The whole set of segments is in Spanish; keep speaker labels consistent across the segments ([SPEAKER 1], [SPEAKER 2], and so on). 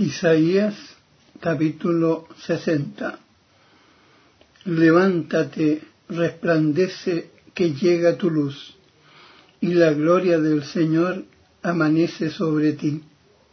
[SPEAKER 1] Isaías capítulo 60. Levántate, resplandece, que llega tu luz, y la gloria del Señor amanece sobre ti.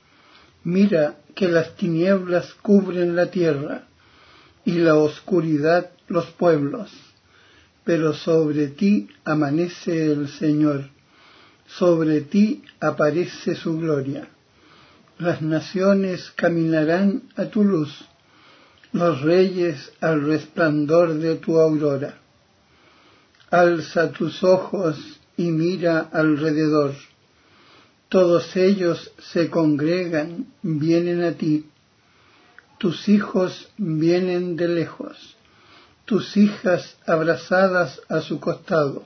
[SPEAKER 1] Mira que las tinieblas cubren la tierra, y la oscuridad los pueblos, pero sobre ti amanece el Señor, sobre ti aparece su gloria. Las naciones caminarán a tu luz, los reyes al resplandor de tu aurora. Alza tus ojos y mira alrededor. Todos ellos se congregan, vienen a ti. Tus hijos vienen de lejos, tus hijas abrazadas a su costado.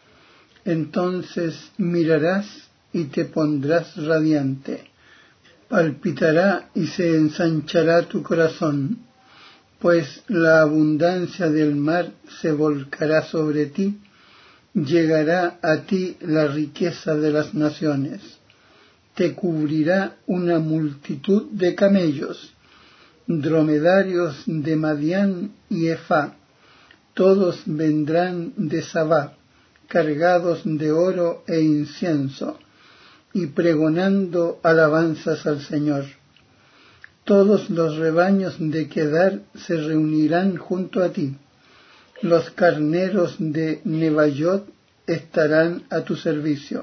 [SPEAKER 1] Entonces mirarás y te pondrás radiante. Palpitará y se ensanchará tu corazón, pues la abundancia del mar se volcará sobre ti, llegará a ti la riqueza de las naciones. Te cubrirá una multitud de camellos, dromedarios de Madián y Efá, todos vendrán de Sabá, cargados de oro e incienso, y pregonando alabanzas al Señor. Todos los rebaños de Quedar se reunirán junto a ti. Los carneros de Nebaiot estarán a tu servicio.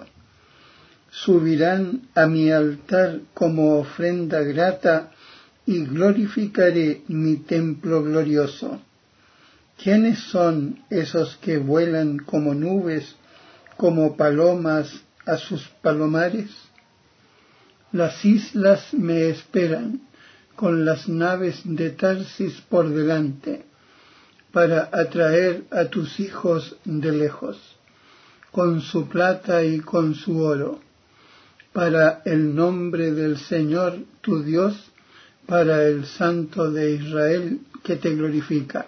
[SPEAKER 1] Subirán a mi altar como ofrenda grata y glorificaré mi templo glorioso. ¿Quiénes son esos que vuelan como nubes, como palomas a sus palomares? Las islas me esperan, con las naves de Tarsis por delante, para atraer a tus hijos de lejos, con su plata y con su oro, para el nombre del Señor tu Dios, para el Santo de Israel que te glorifica.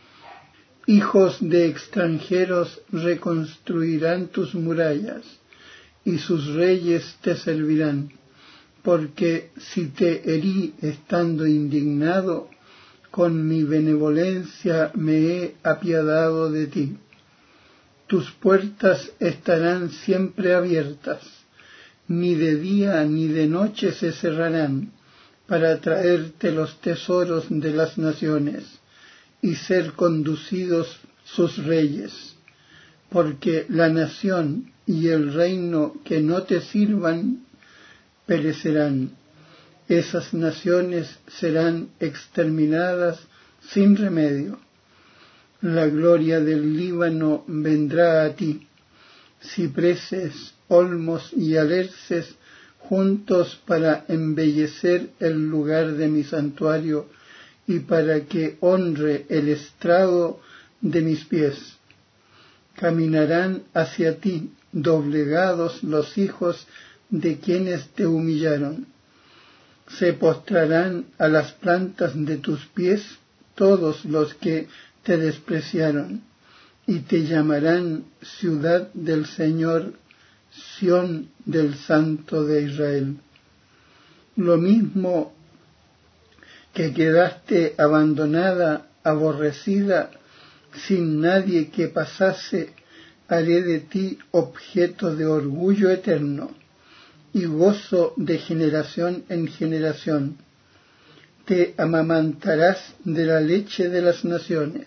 [SPEAKER 1] Hijos de extranjeros reconstruirán tus murallas, y sus reyes te servirán, porque si te herí estando indignado, con mi benevolencia me he apiadado de ti. Tus puertas estarán siempre abiertas, ni de día ni de noche se cerrarán, para traerte los tesoros de las naciones, y ser conducidos sus reyes, porque la nación y el reino que no te sirvan perecerán. Esas naciones serán exterminadas sin remedio. La gloria del Líbano vendrá a ti, cipreses, olmos y alerces juntos para embellecer el lugar de mi santuario y para que honre el estrado de mis pies. Caminarán hacia ti doblegados los hijos de quienes te humillaron. Se postrarán a las plantas de tus pies todos los que te despreciaron, y te llamarán ciudad del Señor, Sión del Santo de Israel. Lo mismo que quedaste abandonada, aborrecida, sin nadie que pasase, haré de ti objeto de orgullo eterno y gozo de generación en generación. Te amamantarás de la leche de las naciones.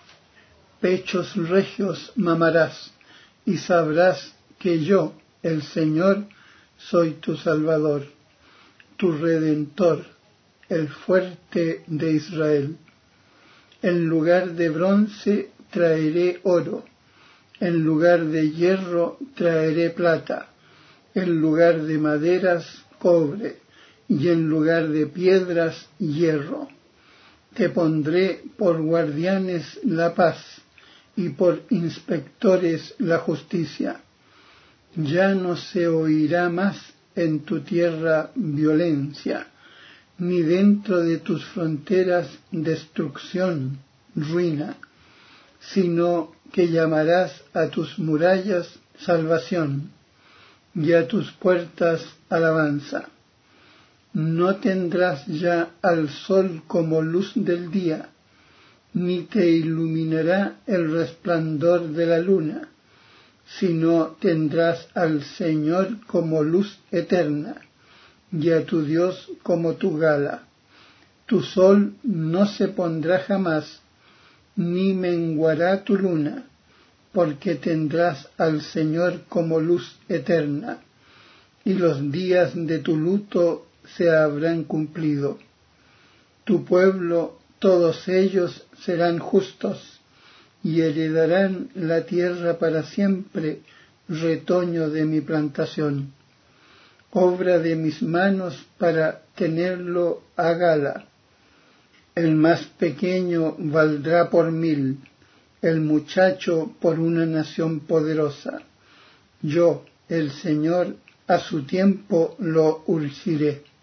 [SPEAKER 1] Pechos regios mamarás, y sabrás que yo, el Señor, soy tu Salvador, tu Redentor, el fuerte de Israel. En lugar de bronce traeré oro, en lugar de hierro traeré plata, en lugar de maderas cobre, y en lugar de piedras hierro. Te pondré por guardianes la paz, y por inspectores la justicia. Ya no se oirá más en tu tierra violencia, ni dentro de tus fronteras destrucción, ruina, sino que llamarás a tus murallas salvación, y a tus puertas alabanza. No tendrás ya al sol como luz del día, ni te iluminará el resplandor de la luna, sino tendrás al Señor como luz eterna, y a tu Dios como tu gala. Tu sol no se pondrá jamás, ni menguará tu luna, porque tendrás al Señor como luz eterna, y los días de tu luto se habrán cumplido. Tu pueblo, todos ellos serán justos, y heredarán la tierra para siempre, retoño de mi plantación, obra de mis manos para tenerlo a gala. El más pequeño valdrá por 1000, el muchacho por una nación poderosa. Yo, el Señor, a su tiempo lo urgiré.